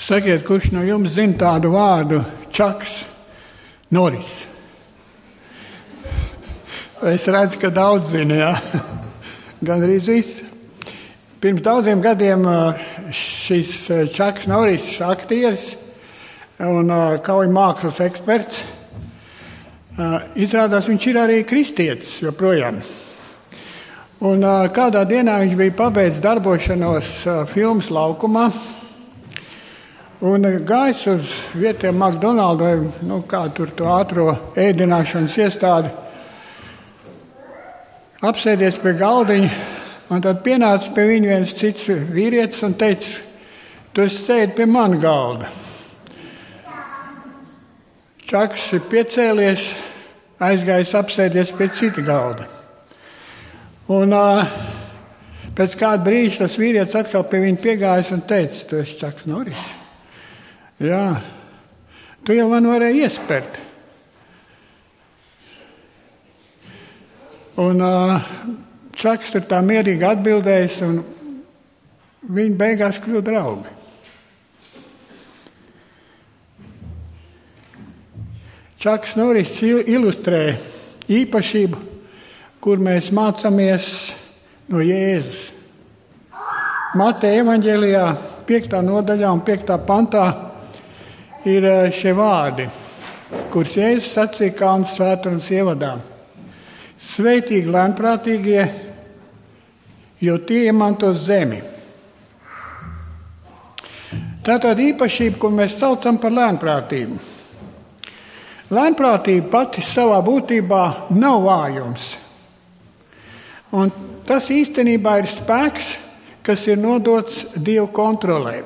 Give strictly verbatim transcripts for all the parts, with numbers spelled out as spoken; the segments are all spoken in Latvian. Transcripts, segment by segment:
Sakiet, kurš no jums zina tādu vārdu Čaks Noris? Es redzu, ka daudz zina, jā. Gan arī viss. Pirms daudziem gadiem šis Čaks Noris, aktieris un kauju mākslas eksperts, izrādās, viņš ir arī kristietis joprojām. Un kādā dienā viņš bija pabeidzis darbošanos filmas laukumā un gājis uz vietiem McDonald's vai nu, kā tur to ātro ēdināšanas iestādi, apsēdies pie galdiņa, un tad pienāca pie viņa viens cits vīrietis un teica, tu esi sēdi pie mana galda. Čaks ir piecēlies, aizgājis apsēdies pie cita galda. Un uh, pēc kāda brīža tas vīrietis atkal pie viņa piegājis un teica, tu esi Čaks Noris. Jā, tu jau man varēji iespert. Un uh, Čaks tur tā mierīgi atbildējis, un viņi beigās kļuva draugi. Čaks Noris ilustrē īpašību, kur mēs mācāmies no Jēzus. Mateja evaņģēlijā piektā nodaļā un piektā pantā ir šie vārdi, kurus Jēzus sacīja Kalnu svētdienas ievadā. Sveitīgi lēnprātīgie, jo tie iemantos zemi. Tā ir tāda īpašība, ko mēs saucam par lēnprātību. Lēnprātība pati savā būtībā nav vājums. Un tas īstenībā ir spēks, kas ir nodots Dieva kontrolē.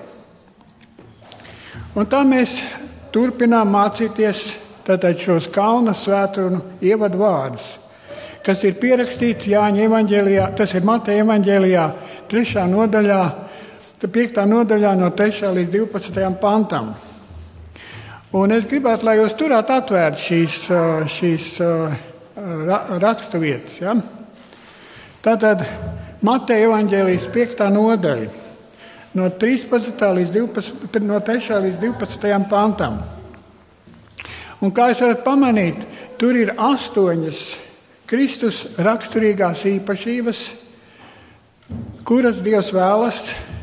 Un tā mēs turpinām mācīties tātad šos Kalna svētdienu ievadu vārdus, kas ir pierakstīti Jāņa evaņģēlijā, tas ir Mateja evaņģēlijā, trešā nodaļā, piektā nodaļā no trešā līdz divpadsmitajam pantam. Un es gribētu, lai jūs turētu atvērt šīs, šīs raksturvietas. Ja? Tātad Mateja evaņģēlijas piektā nodaļa no, līdz divpadsmitajam, no trešā līdz divpadsmitajam pantam. Un kā jūs varat pamanīt, tur ir astoņas Kristus raksturīgās īpašības, kuras Dievs vēlas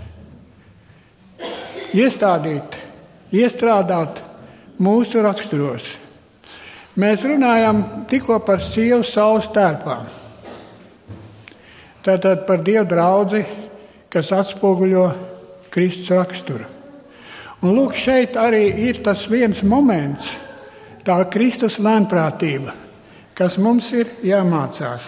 iestādīt, iestrādāt mūsu raksturos. Mēs runājam tikko par sievu saules tērpā. Tātad par Dieva draudzi, kas atspoguļo Kristus raksturu. Un lūk, šeit arī ir tas viens moments, tā Kristus lēnprātība, kas mums ir jāmācās.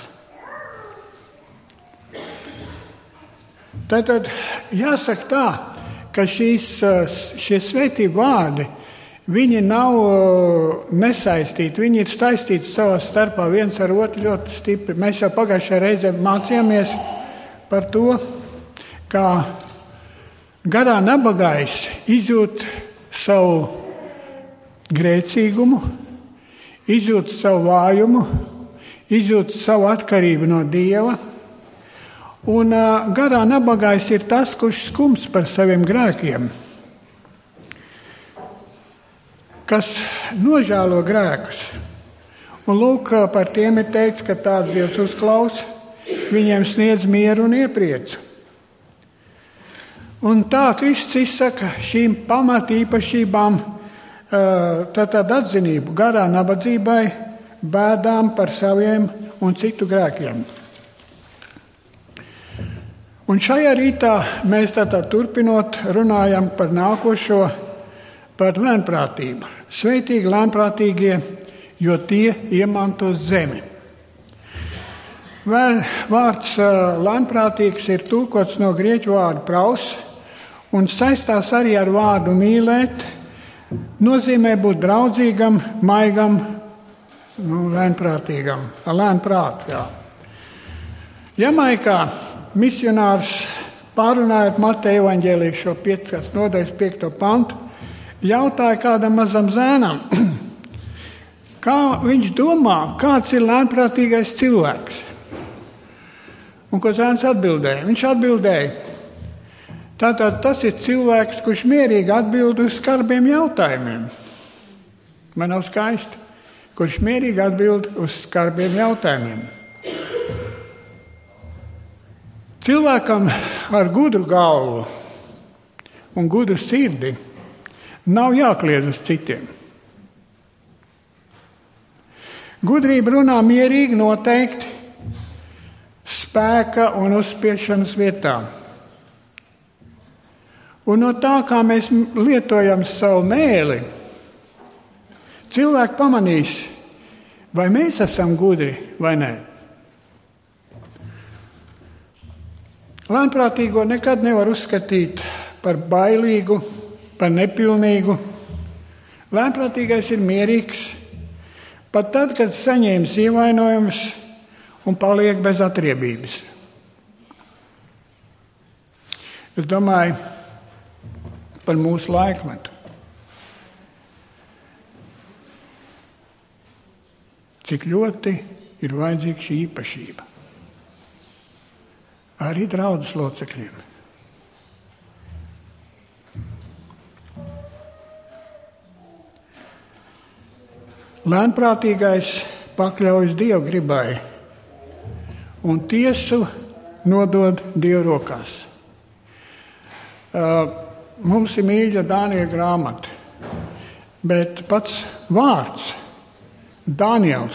Tātad jāsaka tā, ka šīs, šie svētību vārdi, viņi nav nesaistīti, viņi ir saistīti savā starpā viens ar otru ļoti stipri. Mēs jau pagājušajā reizē mācījāmies par to, kā garā nabagais izjūt savu grēcīgumu, izjūt savu vājumu, izjūt savu atkarību no Dieva. Un uh, garā nabagais ir tas, kurš skums par saviem grēkiem, kas nožēlo grēkus. Un lūk, par tiem ir teikts, ka tāds Dievs uzklausa, viņiem sniedz mieru un iepriecu. Un tā Kristus izsaka šīm pamatīpašībām tātad atzinību garā nabadzībai, bēdām par saviem un citu grēkiem. Un šajā rītā mēs tātad turpinot runājam par nākošo, par lēnprātību. Sveitīgi lēnprātīgie, jo tie iemantos zemi. Vārds lēnprātīgs ir tulkots no grieķu vārda praus un saistās arī ar vārdu mīlēt, nozīmē būt draudzīgam, maigam, nu, lēnprātīgam, ar lēnu prātu. Jā. Jamaikā misionārs pārunājot Mateja evaņģēliju šo piecās nodaļas piekto pantu, jautāja kādam mazam zēnam, kā viņš domā, kāds ir lēnprātīgais cilvēks. Un ko zēns atbildēja? Viņš atbildēja, Tātad tas ir cilvēks, kurš mierīgi atbild uz skarbiem jautājumiem. Man nav skaisti, kurš mierīgi atbild uz skarbiem jautājumiem. Cilvēkam ar gudru galvu un gudru sirdi nav jākliedz uz citiem. Gudrība runā mierīgi noteikti spēka un uzspiešanas vietā. Un no tā, kā mēs lietojam savu mēli, cilvēki pamanīs, vai mēs esam gudri vai nē. Lēnprātīgo nekad nevar uzskatīt par bailīgu, par nepilnīgu. Lēnprātīgais ir mierīgs, pat tad, kad saņēmis ievainojumus un paliek bez atriebības. Es domāju par mūsu laikmetu. Cik ļoti ir vajadzīga šī īpašība. Arī draudzes locekļiem. Lēnprātīgais pakļaujas Dieva gribai un tiesu nodod Dieva rokās. Uh, mums ir mīļa Dāniela grāmata, bet pats vārds Dāniels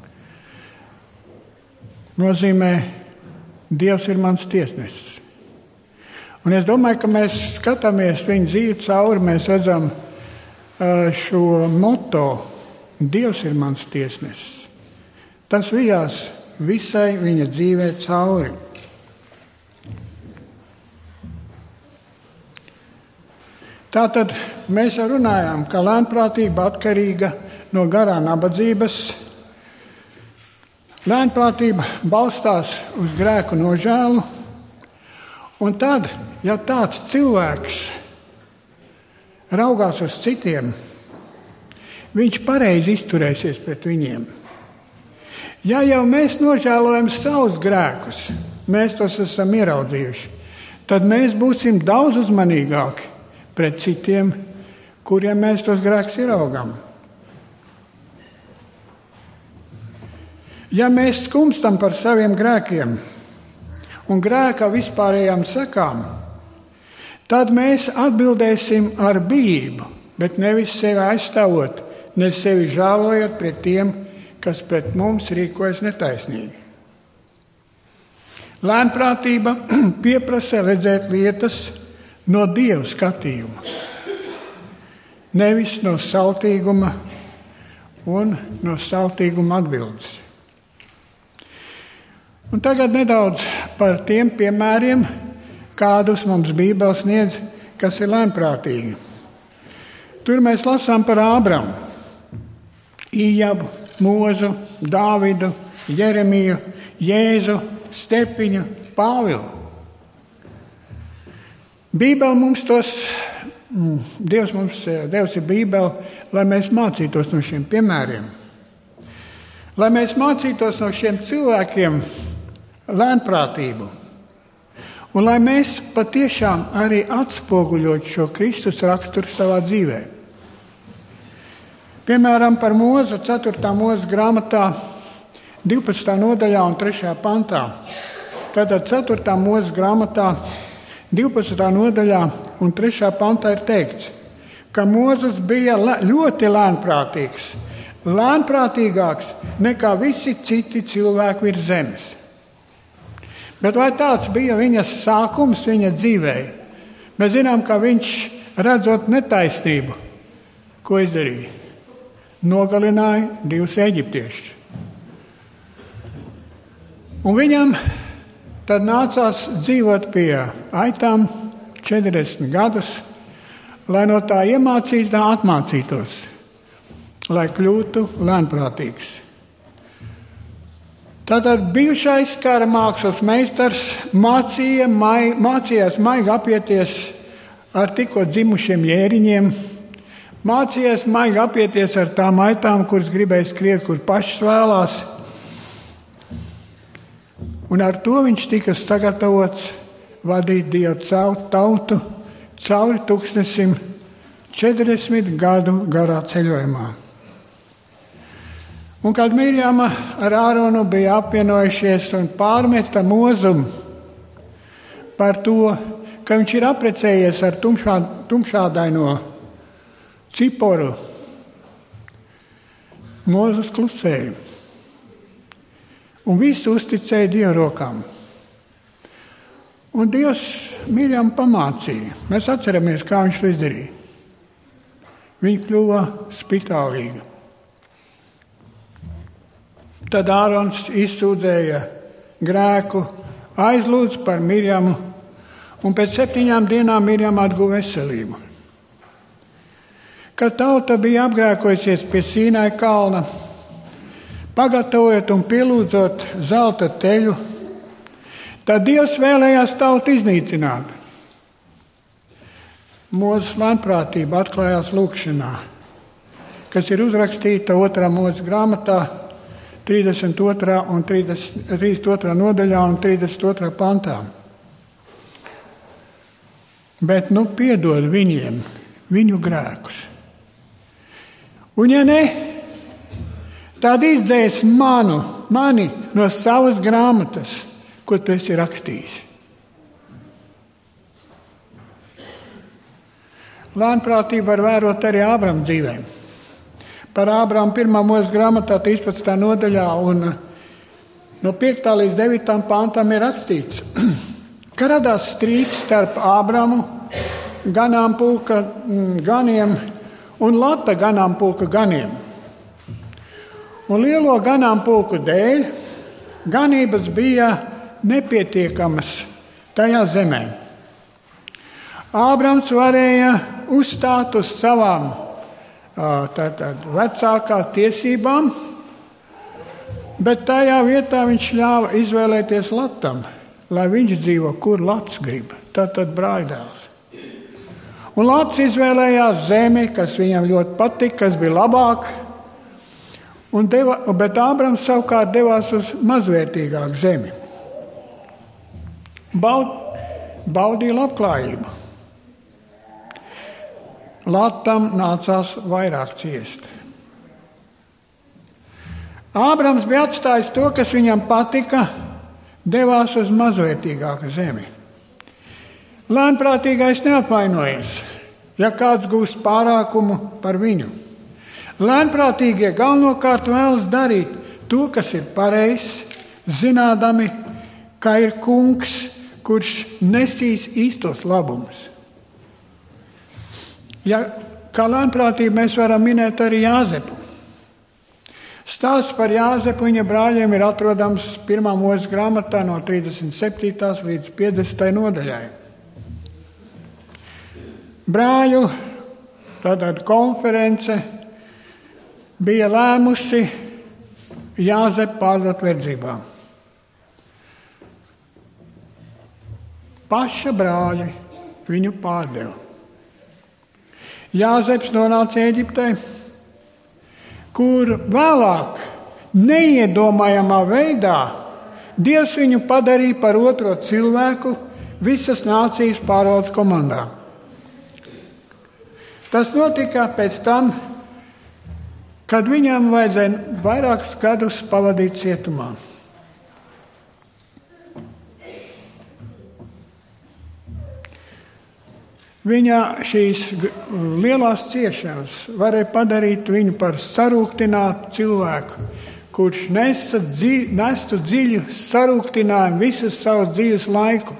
nozīmē Dievs ir mans tiesnesis. Un es domāju, ka mēs skatāmies viņa dzīvi cauri, mēs redzam uh, šo moto Dievs ir mans tiesnesis. Tas vijās visai viņa dzīvē cauri. Tātad mēs jau runājām, ka lēnprātība atkarīga no garā nabadzības. Lēnprātība balstās uz grēku nožēlu. Un tad, ja tāds cilvēks raugās uz citiem, viņš pareizi izturēsies pret viņiem. Ja jau mēs nožēlojam savus grēkus, mēs tos esam ieraudzījuši, tad mēs būsim daudz uzmanīgāki pret citiem, kuriem mēs tos grēkus ieraugām. Ja mēs skumstam par saviem grēkiem un grēka vispārējām sekām, tad mēs atbildēsim ar bijību, bet nevis sevi aizstāvot, ne sevi žēlojot pret tiem, kas pret mums rīkojas netaisnīgi. Lēnprātība pieprasa redzēt lietas no Dieva skatījuma, nevis no sautīguma un no sautīguma atbildes. Un tagad nedaudz par tiem piemēriem, kādus mums Bībele sniedz, kas ir lēnprātīgi. Tur mēs lasām par Ābramu, Ijabu, Mozu, Dāvidu, Jeremiju, Jēzu, Stepiņu, Pāvilu. Bībele mums tos, Dievs mums, Dievs ir Bībele, lai mēs mācītos no šiem piemēriem. Lai mēs mācītos no šiem cilvēkiem lēnprātību. Un lai mēs patiešām arī atspoguļot šo Kristus raksturu savā dzīvē. Piemēram, par Mozu ceturtā Mūzes grāmatā divpadsmitā nodaļā un trešajā pantā. Tātad ceturtā Mūzes grāmatā divpadsmitā nodaļā un trešajā pantā ir teikts, ka Mozus bija ļoti lēnprātīgs, lēnprātīgāks nekā visi citi cilvēki virs zemes. Bet vai tāds bija viņa sākums viņa dzīvē? Mēs zinām, ka viņš, redzot netaisnību, ko izdarīja? Nogalināja divus eģiptiešus. Un viņam tad nācās dzīvot pie aitām četrdesmit gadus, lai no tā iemācītu, tā atmācītos, lai kļūtu lēnprātīgs. Tātad bijušais kara mākslas meistars mācīja, mai, mācījās maigi apieties ar tikko dzimušiem jēriņiem, mācījās maigi apieties ar tām aitām, kuras gribēja skriet, kur pašas vēlās. Un ar to viņš tika sagatavots vadīt Dievu caur tautu cauri tūkstnesim četrdesmit gadu garā ceļojumā. Un kad Mirjama ar Āronu bija apvienojušies un pārmeta Mozum par to, ka viņš ir apprecējies ar tumšā, tumšādaino Ciporu, Mozus klusēja un visu uzticēja Dieva rokām. Un Dievs Mirjamu pamācīja. Mēs atceramies, kā viņš to izdarīja. Viņa kļuva spitālīga. Tad Ārons izsūdzēja grēku, aizlūdz par Mirjamu, un pēc septiņām dienām Mirjama atguva veselību. Kad tauta bija apgrēkojusies pie Sīnai kalna, pagatavojot un pielūdzot zelta teļu, tad Dievs vēlējās tautu iznīcināt. Mūzes lēnprātība atklājās lūkšanā, kas ir uzrakstīta otrā Mūzes grāmatā, trīsdesmit otrā un trīsdesmit otrā nodaļā un trīsdesmit otrā pantā. Bet nu piedod viņiem viņu grēkus. Un ja ne, tad izdzēs manu, mani no savas grāmatas, ko tu esi rakstījis. Lēnprātība var vērot arī Ābrama dzīvēm. Par Ābramu pirmā Mūzes grāmatā trīspadsmitā nodaļā un no piektā līdz devītām pāntām ir rakstīts, ka radās strīds starp Ābramu ganāmpulka ganiem un Lata ganāmpulka ganiem. Un lielo ganāmpulku dēļ ganības bija nepietiekamas tajā zemē. Ābrams varēja uzstāt uz savām tātad vecākās tiesībām, bet tajā vietā viņš ļāva izvēlēties Latam, lai viņš dzīvo, kur Lats grib, tātad brāļdēls. Un Lats izvēlējās zemi, kas viņam ļoti patika, kas bija labāk, un deva, bet Ābrams savukārt devās uz mazvērtīgāku zemi. Baud, baudīja labklājību. Latam nācās vairāk ciest. Ābrams bija atstājis to, kas viņam patika, devās uz mazvērtīgāku zemi. Lēnprātīgais neapvainojas, ja kāds gūst pārākumu par viņu. Lēnprātīgie galvenokārt vēlas darīt to, kas ir pareizs, zinādami, ka ir kungs, kurš nesīs īstos labumus. Ja, kā lēnprātību mēs varam minēt arī Jāzepu. Stāsts par Jāzepu viņa brāļiem ir atrodams pirmā Mūzes grāmatā no trīsdesmit septītās līdz piecdesmitajai nodaļai. Brāļu tātad konference bija lēmusi Jāzepu pārdot verdzībā. Paša brāļi viņu pārdeva. Jāzeps nonāca Ēģiptē, kur vēlāk neiedomājamā veidā Dievs viņu padarīja par otro cilvēku visas nācijas pārvaldes komandā. Tas notika pēc tam, kad viņam vajadzēja vairākus gadus pavadīt cietumā. Viņa šīs lielās ciešanas varēja padarīt viņu par sarūktinātu cilvēku, kurš nesa dzi, nestu dziļu sarūktinājumu visu savu dzīves laiku.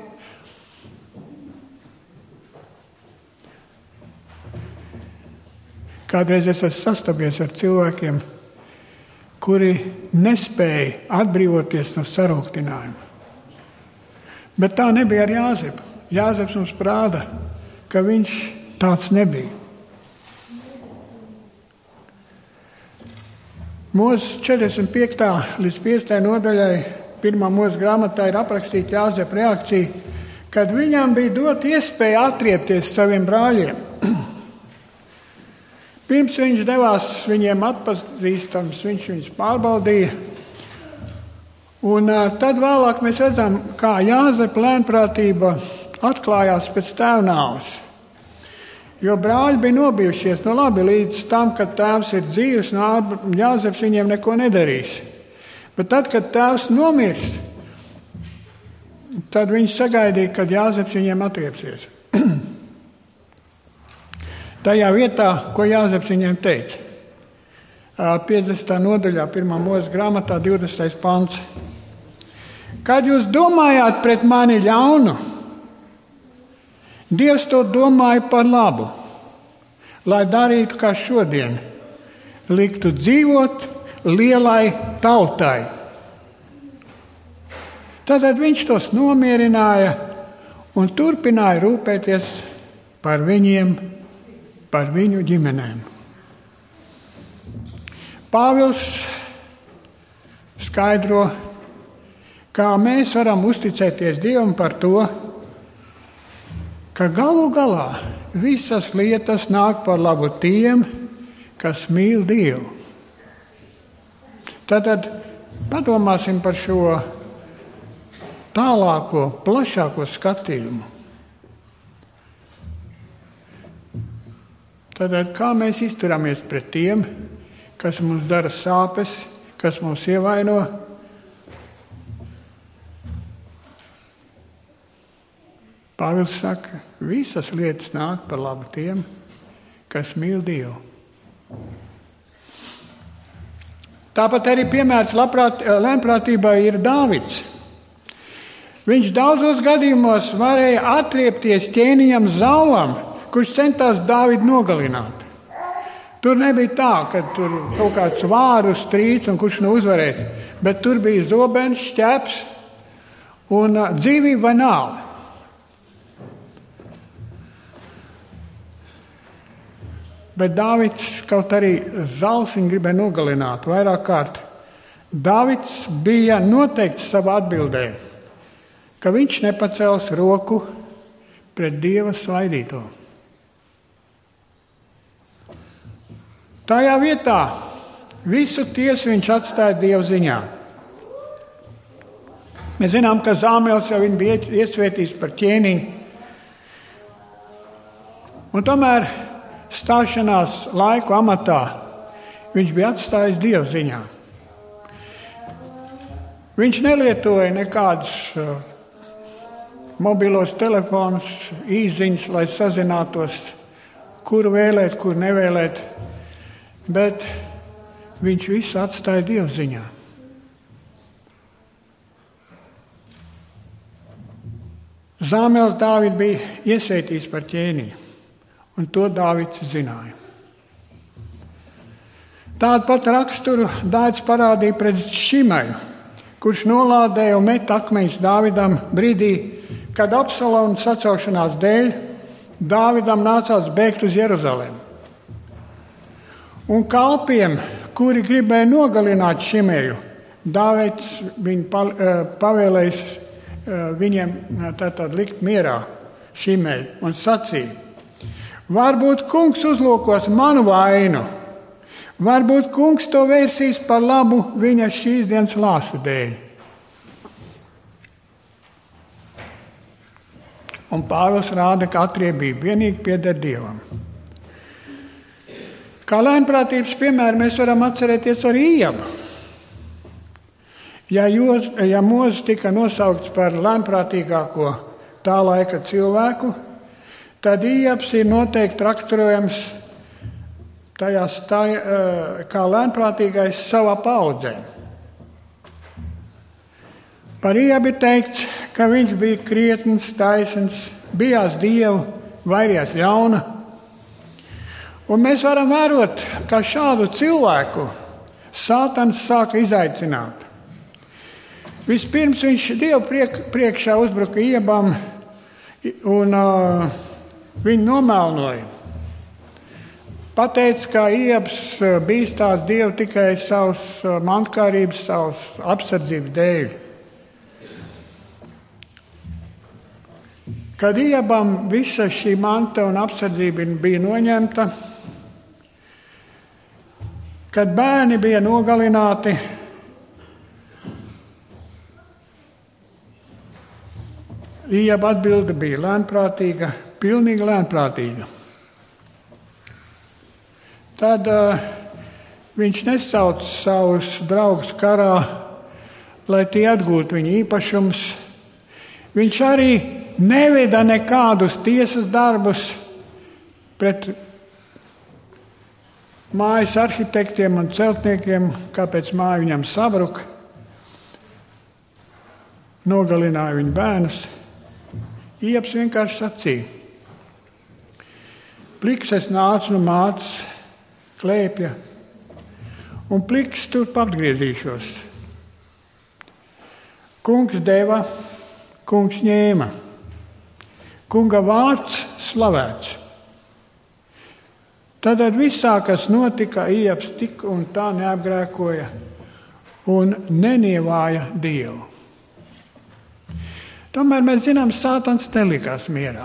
Kādreiz es esmu sastapies ar cilvēkiem, kuri nespēja atbrīvoties no sarūktinājuma. Bet tā nebija ar Jāzepu. Jāzeps mums prāda, ka viņš tāds nebija. Mūzes četrdesmit piektā līdz piecdesmitajai nodaļai pirmā Mūzes grāmatā ir aprakstīta Jāzepa reakcija, kad viņam bija dot iespēja atriepties saviem brāļiem. Pirms viņš devās viņiem atpazīstams, viņš viņus pārbaudīja Un tad vēlāk mēs redzam, kā Jāzepa lēnprātība atklājās pēc tēva nāves. Jo brāļi bija nobijušies, nu labi, līdz tam, kad tēvs ir dzīvs, no Jāzeps viņiem neko nedarīs. Bet tad, kad tēvs nomirst, tad viņi sagaidīja, kad Jāzeps viņiem atriepsies. Tajā vietā, ko Jāzeps viņiem teica. piecdesmitā nodaļā, pirmā Mūzes grāmatā, divdesmitais pants. Kad jūs domājāt pret mani ļaunu, Dievs to domāja par labu, lai darītu kā šodien, liktu dzīvot lielai tautai. Tad viņš tos nomierināja un turpināja rūpēties par viņiem, par viņu ģimenēm. Pāvils skaidro, kā mēs varam uzticēties Dievam par to, ka galu galā visas lietas nāk par labu tiem, kas mīl Dievu. Tātad padomāsim par šo tālāko, plašāko skatījumu. Tātad kā mēs izturamies pret tiem, kas mums dara sāpes, kas mūs ievaino? Pāvils saka, visas lietas nāk par labu tiem, kas mīl Dievu. Tāpat arī piemērs labprāt, lēnprātībai ir Dāvids. Viņš daudzos gadījumos varēja atriepties ķēniņam Zaulam, kurš centās Dāvidu nogalināt. Tur nebija tā, ka tur kaut kāds vāru strīds un kurš nu uzvarēs, bet tur bija zobens, šķēps un dzīvība vai nāve. Bet Dāvids, kaut arī Zauls viņu gribēja nogalināt vairāk kārt, Dāvids bija noteikts savā atbildē, ka viņš nepacels roku pret Dieva svaidīto. Tajā vietā visu tiesu viņš atstāja Dieva ziņā. Mēs zinām, ka Zāmēls jau viņu bija iesvētījis par ķēniņu. Un tomēr stāšanās laiku amatā viņš bija atstājis Dieva ziņā. Viņš nelietoja nekādus uh, mobilos telefonus, īsziņas, lai sazinātos, kuru vēlēt, kuru nevēlēt, bet viņš visu atstāja Dieva ziņā. Zāmēls Dāvidu bija iesvētījis par ķēniņu. Un to Dāvids zināja. Tādu pat raksturu Dāvids parādīja pret Šimaju, kurš nolādēja un met akmeņus Dāvidam brīdī, kad Absaloma sacelšanās dēļ Dāvidam nācās bēgt uz Jeruzalemi. Un kalpiem, kuri gribēja nogalināt Šimēju, Dāvids viņu pavēlējis viņiem tātad likt mierā Šimēju un sacīja: varbūt kungs uzlūkos manu vainu, varbūt kungs to vērsīs par labu viņa šīs dienas lāsu dēļ. Un Pāvils rāda, ka atriebība vienīgi pieder Dievam. Kā lēnprātības piemēru mēs varam atcerēties arī Iebu. Ja, Joz, ja Mozes tika nosaukts par lēnprātīgāko tā laika cilvēku, tad Ijabs ir noteikti raksturojams tajā stāj, kā lēnprātīgais savā paudzē. Par Ijabu ir teikts, ka viņš bija krietns, taisns, bijās Dievu, vairījās ļauna. Un mēs varam vērot, ka šādu cilvēku Sātans sāka izaicināt. Vispirms viņš Dievu priek, priekšā uzbruka Ijabam un uh, viņu nomēlnoja. Pateica, ka Ijabs bīstās Dievu tikai savas mantkārības, savas apsardzības dēļ. Kad Ijabam visa šī manta un apsardzība bija noņemta, kad bērni bija nogalināti, Ijaba atbilde bija lēnprātīga, pilnīgi lēnprātīga. Tad uh, viņš nesauc savus draugus karā, lai tie atgūtu viņa īpašumus. Viņš arī neveda nekādus tiesas darbus pret mājas arhitektiem un celtniekiem, kāpēc māja viņam sabruka. Nogalināja viņu bērnus. Ijabs vienkārši sacīja: pliks es nācu no mātes klēpja, un pliks turp atgriezīšos. Kungs deva, kungs ņēma. Kunga vārds slavēts. Tad visā, kas notika, Ijabs tik un tā neapgrēkoja un nenievāja Dievu. Tomēr mēs zinām, Sātans nelikās mierā.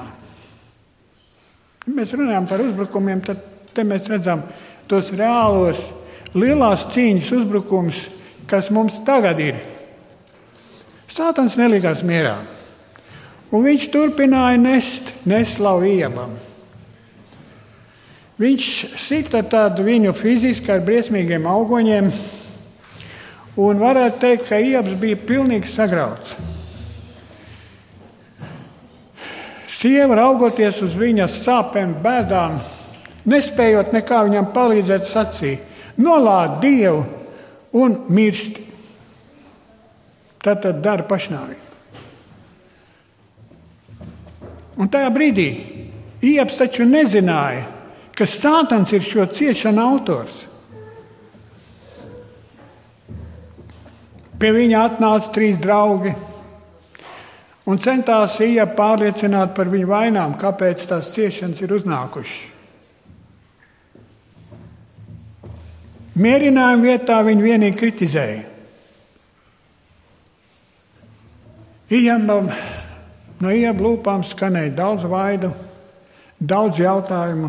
Ja mēs runājam par uzbrukumiem, tad te mēs redzam tos reālos, lielās cīņas uzbrukums, kas mums tagad ir. Sātans nelikās mierā. Un viņš turpināja nest neslavu Ijabam. Viņš sita tādu viņu fiziski ar briesmīgiem augoņiem, un varētu teikt, ka Ijabs bija pilnīgi sagrauts. Sieva, raugoties uz viņas sāpēm, bēdām, nespējot nekā viņam palīdzēt, sacīja: nolād Dievu un mirsti. Tad, tad dara pašnāvību. Un tajā brīdī Ijabs taču nezināja, ka Sātans ir šo ciešanu autors. Pie viņa atnāca trīs draugi un centās Ijabu pārliecināt par viņu vainām, kāpēc tās ciešanas ir uznākušas. Mierinājumu vietā viņi vienīgi kritizēja. Ijabam, no Ijaba lūpām skanēja daudz vaidu, daudz jautājumu.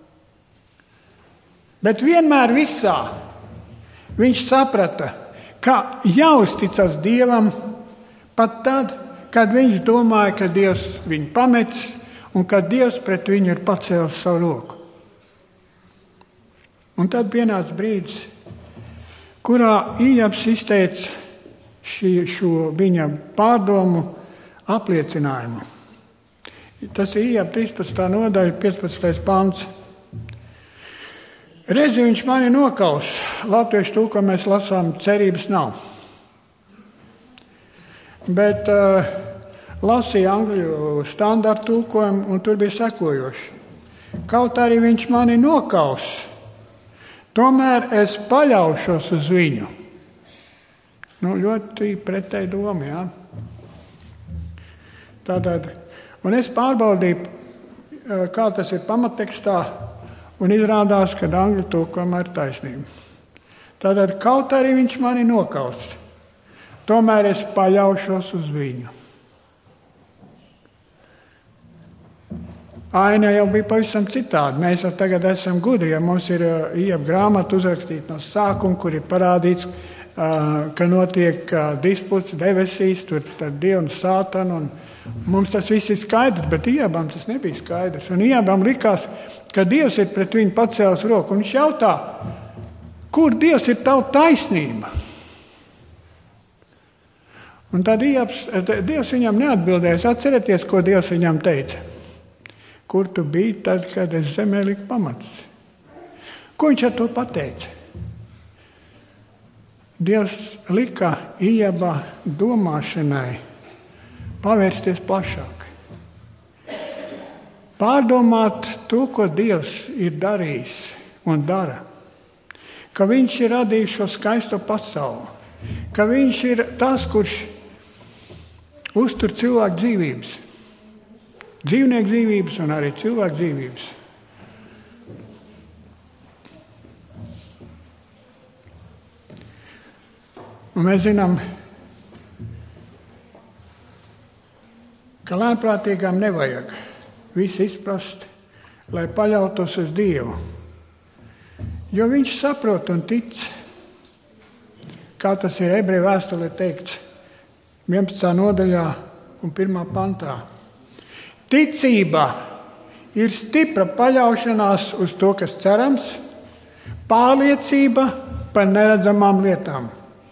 Bet vienmēr visā viņš saprata, ka jāuzticas Dievam pat tad, kad viņš domāja, ka Dievs viņu pametis un ka Dievs pret viņu ir pacēlis savu roku. Un tad pienāca brīdis, kurā Ijabs izteica šī, šo viņa pārdomu apliecinājumu. Tas ir Ijaba trīspadsmitā nodaļa, piecpadsmitais pants. Reizi viņš mani nokaus. Latviešu tulkojumā mēs lasām, cerības nav. Bet uh, lasīja angļu standarta tulkojumu, un tur bija sekojoši: kaut arī viņš mani nokaus, tomēr es paļaušos uz viņu. Nu, ļoti pretēji doma, jā. Tātad, un es pārbaudīju, kā tas ir pamattekstā, un izrādās, ka angļu tulkojumā ir taisnība. Tātad, kaut arī viņš mani nokaus, tomēr es paļaušos uz viņu. Aina jau bija pavisam citādi. Mēs jau tagad esam gudri, ja mums ir Ijaba grāmata uzrakstīta no sākuma, kur ir parādīts, ka notiek disputs debesīs, tur starp Dievu un Sātanu, un mums tas viss ir skaidrs, bet Ijabam tas nebija skaidrs. Un Ijabam likās, ka Dievs ir pret viņu pacēlis roku, un viņš jautā, kur Dievs ir tava taisnība? Un tad Ijabs, Dievs viņam neatbildēs. Atcerieties, ko Dievs viņam teica. Kur tu biji tad, kad es zemē liku pamatus? Ko viņš ar to pateica? Dievs lika Ijaba domāšanai pavērsties plašāk. Pārdomāt to, ko Dievs ir darījis un dara. Ka viņš ir radījis šo skaisto pasauli. Ka viņš ir tas, kurš uztur cilvēku dzīvības. Dzīvnieku dzīvības un arī cilvēku dzīvības. Un mēs zinām, ka lēnprātīgām nevajag visu izprast, lai paļautos uz Dievu. Jo viņš saprot un tic, kā tas ir Ebreju vēstulē teikts, vienpadsmitā nodaļā un pirmā pantā. Ticība ir stipra paļaušanās uz to, kas cerams, pārliecība par neredzamām lietām.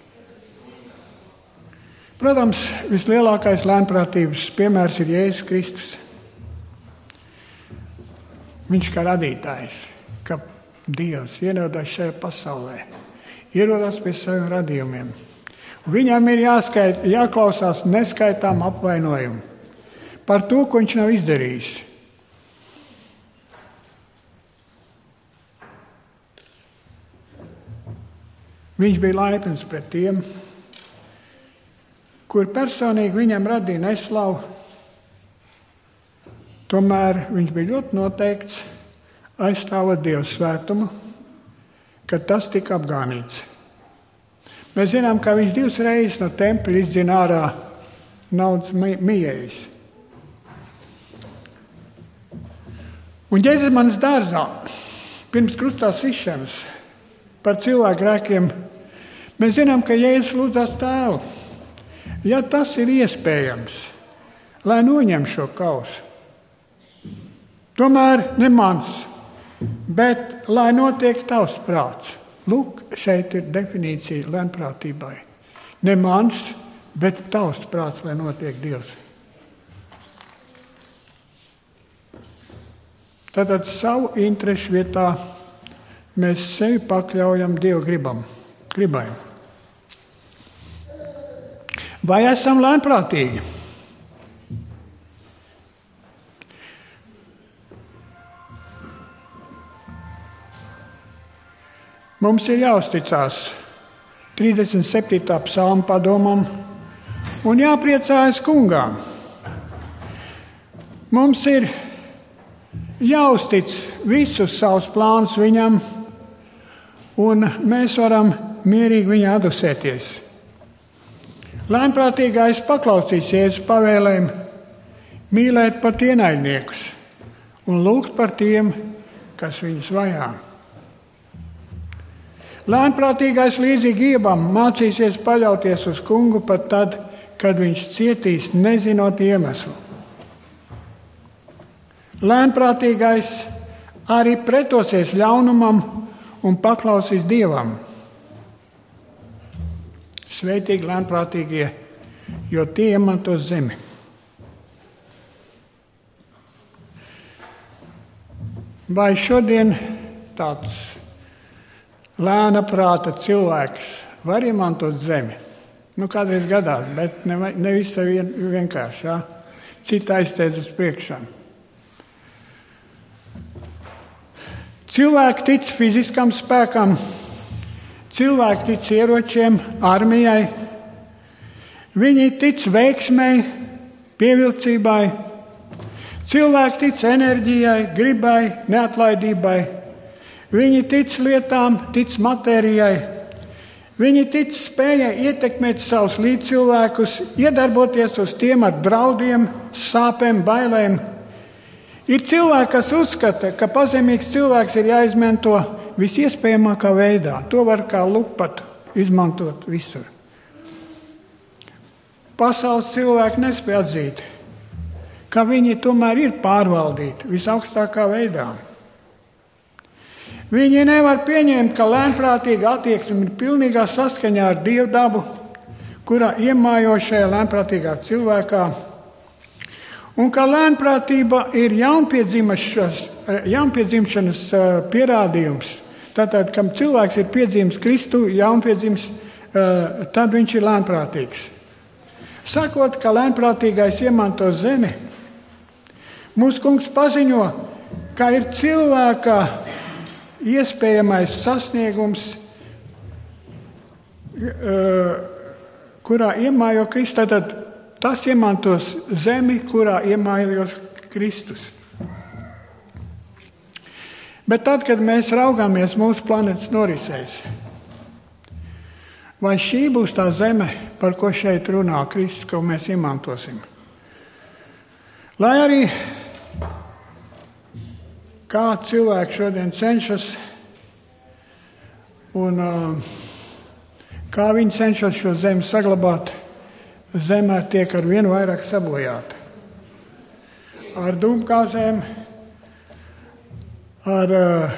Protams, vislielākais lēnprātības piemērs ir Jēzus Kristus. Viņš kā radītājs, kā Dievs ierodās šajā pasaulē, ierodās pie saviem radījumiem. Viņam ir jāskait, jāklausās neskaitām apvainojumu par to, ko viņš nav izdarījis. Viņš bija laipns pret tiem, kur personīgi viņam radīja neslavu. Tomēr viņš bija ļoti noteikts, aizstāvot Dieva svētumu, kad tas tika apgānīts. Mēs zinām, ka viņš divas reizes no tempļa izdzina ārā naudas mijējus. Un Ģezimanes dārzā pirms krustā sišanas par cilvēku grēkiem mēs zinām, ka Jēzus lūdzās Tēvu, ja tas ir iespējams, lai noņem šo kausu. Tomēr ne mans, bet lai notiek tavs prāts. Lūk, šeit ir definīcija lēnprātībai. Ne mans, bet tavs prāts, lai notiek Dievs. Tātad savu interešu vietā mēs sevi pakļaujam Dieva gribam, gribai. Vai esam lēnprātīgi? Mums ir jāuzticās trīsdesmit septītā psalma padomam un jāpriecājas kungā. Mums ir jāuztic visus savus plānus viņam, un mēs varam mierīgi viņā adusēties. Lēnprātīgais paklausīs Jēzus pavēlēm mīlēt pat ienaidniekus un lūgt par tiem, kas viņus vajā. Lēnprātīgais līdzīgi Iebam mācīsies paļauties uz kungu pat tad, kad viņš cietīs nezinot iemeslu. Lēnprātīgais arī pretosies ļaunumam un paklausīs Dievam. Sveitīgi lēnprātīgie, jo tie iemantos zemi. Vai šodien tāds lēna prāta cilvēks var iemantot zemi? Nu, kādreiz gadās, bet ne, ne visai vien, vienkārši. Ja? Cita aizsteidzas priekšā. Cilvēki tic fiziskam spēkam, cilvēki tic ieročiem, armijai, viņi tic veiksmei, pievilcībai, cilvēki tic enerģijai, gribai, neatlaidībai, viņi tic lietām, tic matērijai, viņi tic spējai ietekmēt savus līdzcilvēkus, iedarboties uz tiem ar draudiem, sāpēm, bailēm. Ir cilvēki, kas uzskata, ka pazemīgs cilvēks ir jāizmanto visiespējamākā veidā. To var kā lupatu izmantot visur. Pasaules cilvēki nespēj atzīt, ka viņi tomēr ir pārvaldīti visaugstākā veidā. Viņi nevar pieņemt, ka lēnprātīga attieksme ir pilnīgā saskaņā ar Dievu dabu, kurā iemājošajā lēnprātīgā cilvēkā, un ka lēnprātība ir jaunpiedzimšanas pierādījums. Tātad, kad cilvēks ir piedzimis Kristu, jaunpiedzimis, tad viņš ir lēnprātīgs. Sakot, ka lēnprātīgais iemanto zemi, mūsu kungs paziņo, ka ir cilvēka iespējamais sasniegums, kurā iemājo Kristus, tad tas iemantos zemi, kurā iemājos Kristus. Bet tad, kad mēs raugāmies mūsu planetas norisēs, vai šī būs tā zeme, par ko šeit runā Kristus, ko mēs iemantosim? Lai arī kā cilvēki šodien cenšas un uh, kā viņi cenšas šo zemi saglabāt, zemē tiek ar vien vairāk sabojāta. Ar dūmkāzēm, ar uh,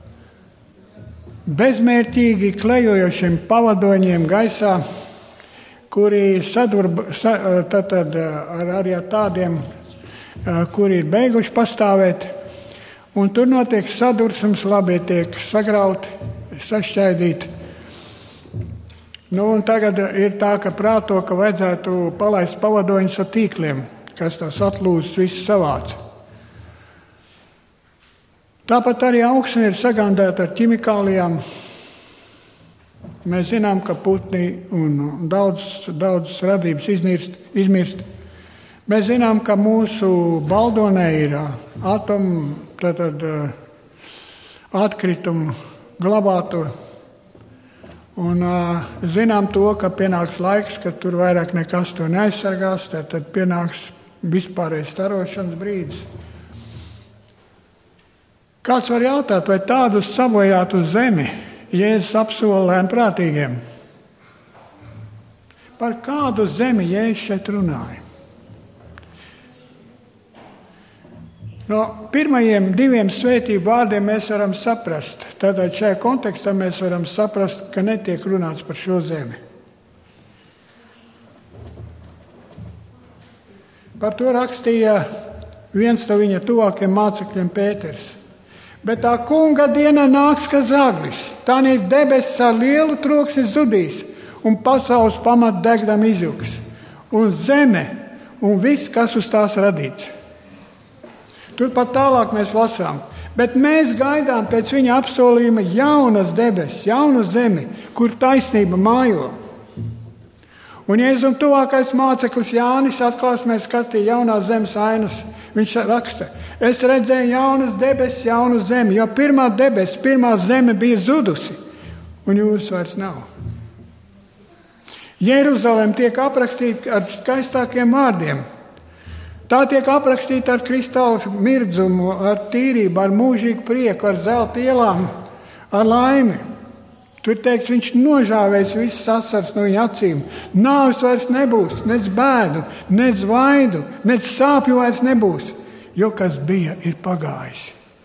bezmērķīgi klejojošiem pavadoņiem gaisā, kuri sadurba, sa, tātad, ar, arī ar tādiem, uh, kuri ir beiguši pastāvēt. Un tur notiek sadursums, labi tiek sagrauti, sašķaidīti. Nu, un tagad ir tā, ka prāto, ka vajadzētu palaist pavadoņus ar tīkliem, kas tās atlūzas visu savāca. Tāpat arī augsne ir sagandēta ar ķimikālijām. Mēs zinām, ka putni un daudz, daudz radības iznirst, izmirst. Mēs zinām, ka mūsu baldonē ir atomu, tātad atkritumu glabāto. Un uh, zinām to, ka pienāks laiks, kad tur vairāk nekas to neaizsargās, tad pienāks vispārējais starošanas brīdis. Kāds var jautāt, vai tādus sabojātu zemi Jēzus apsola lēnprātīgiem? Par kādu zemi Jēzus šeit runāja? No pirmajiem diviem svētību vārdiem mēs varam saprast, tātad šajā kontekstā mēs varam saprast, ka netiek runāts par šo zemi. Par to rakstīja viens no viņa tuvākiem mācekļiem Pēters. Bet tā kunga diena nāks kā zaglis, tā ir debesis ar lielu troksni zudīs, un pasaules pamat degdam izjuks, un zeme, un viss, kas uz tās radīts. Turpat tālāk mēs lasām, bet mēs gaidām pēc viņa apsolījuma jaunas debesis, jaunu zemi, kur taisnība mājo. Un Jēzum tuvākais māceklis Jānis atklāsmē skatīja jaunās zemes ainas. Viņš raksta, es redzēju jaunas debesis, jaunu zemi, jo pirmā debesis, pirmā zeme bija zudusi, un jūras vairs nav. Jeruzalem tiek aprakstīta ar skaistākiem vārdiem. Tā tiek aprakstīta ar kristālu mirdzumu, ar tīrību, ar mūžīgu prieku, ar zelta ielām, ar laimi. Tur teiks, viņš nožāvēs visas asaras no viņa acīm. Nāves vairs nebūs, nec bēdu, nec vaidu, nec sāpju vairs nebūs, jo kas bija, ir pagājis.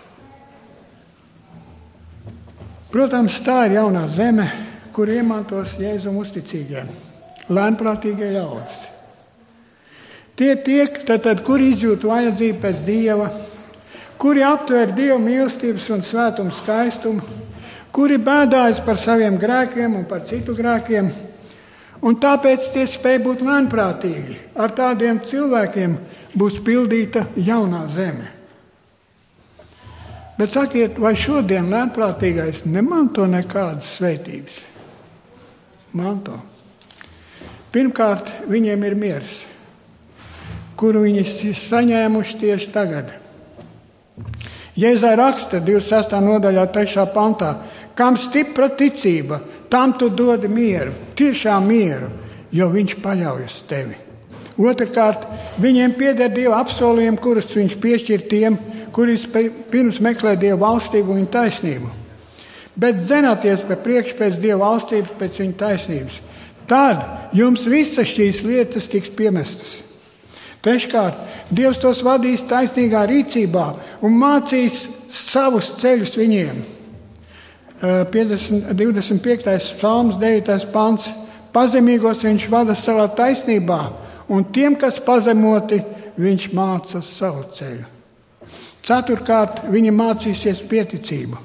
Protams, tā ir jaunā zeme, kur iemantos Jēzum uzticīgie, lēnprātīgie ļaudis. Tie tiek, tātad, kuri izjūt vajadzību pēc Dieva, kuri aptver Dieva mīlestības un svētuma skaistumu, kuri bēdājas par saviem grēkiem un par citu grēkiem, un tāpēc tie spēj būt lēnprātīgi. Ar tādiem cilvēkiem būs pildīta jaunā zeme. Bet sakiet, vai šodien lēnprātīgais nemanto nekādas svētības? Manto. Pirmkārt, viņiem ir miers, kuru viņi saņēmuši tieši tagad. Jēzai raksta divdesmit sestā nodaļā, trešā pantā, kam stipra ticība, tam tu dodi mieru, tiešām mieru, jo viņš paļaujas tevi. Otrakārt, viņiem pieder Dieva apsolījumi, kurus viņš piešķir tiem, kuri pirms meklē Dieva valstību un viņa taisnību. Bet dzenaties pa priekšu pēc Dieva valstības, pēc viņa taisnības. Tad jums visas šīs lietas tiks piemestas. Treškārt, Dievs tos vadīs taisnīgā rīcībā un mācīs savus ceļus viņiem. piecdesmit, divdesmit piektais psalms, devītais pants. Pazemīgos viņš vada savā taisnībā, un tiem, kas pazemoti, viņš māca savu ceļu. Ceturtkārt, viņi mācīsies pieticību.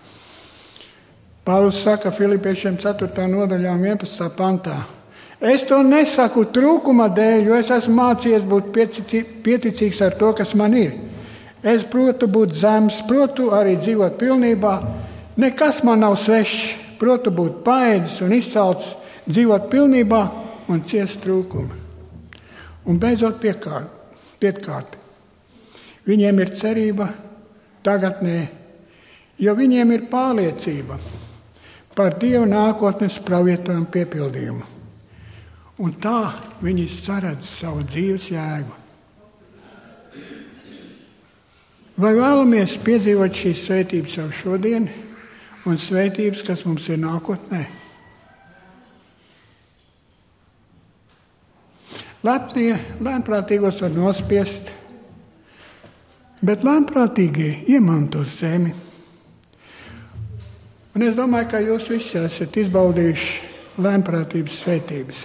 Pāvils saka Filipiešiem ceturtā nodaļā vienpadsmitā pantā. Es to nesaku trūkuma dēļ, jo es esmu mācījies būt pieticīgs ar to, kas man ir. Es protu būt zems, protu arī dzīvot pilnībā. Nekas man nav svešs, protu būt paēdis un izsalcis, dzīvot pilnībā un ciest trūkumu. Un beidzot pietkārt. Viņiem ir cerība tagadnē, jo viņiem ir pārliecība par Dieva nākotnes pravietojumu piepildījumu. Un tā viņi saredz savu dzīves jēgu. Vai vēlamies piedzīvot šīs svētības jau šodien un svētības, kas mums ir nākotnē? Lepnie, lēnprātīgos var nospiest, bet lēnprātīgie iemantos zemi. Un es domāju, ka jūs visi esat izbaudījuši lēnprātības svētības.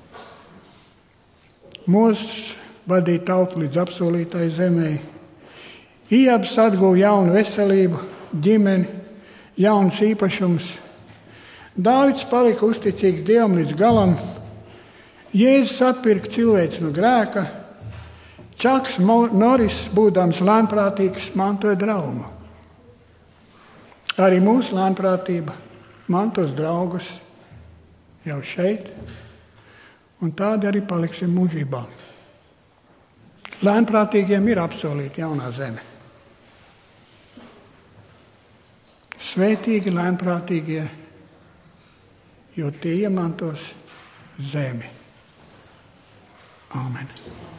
Mūsu vadīja tautu līdz apsolītai zemē. Ijabs atguva jaunu veselību, ģimeni, jaunus īpašumus. Dāvids palika uzticīgs Dievam līdz galam. Jēzus atpirka cilvēci no grēka. Čaks Noris, būdams lēnprātīgs, mantoja draugu. Arī mūsu lēnprātība mantos draugus jau šeit, un tādi arī paliksim mūžībā. Lēnprātīgiem ir apsolīta jaunā zeme. Svētīgi lēnprātīgie, jo tie iemantos zemi. Āmen.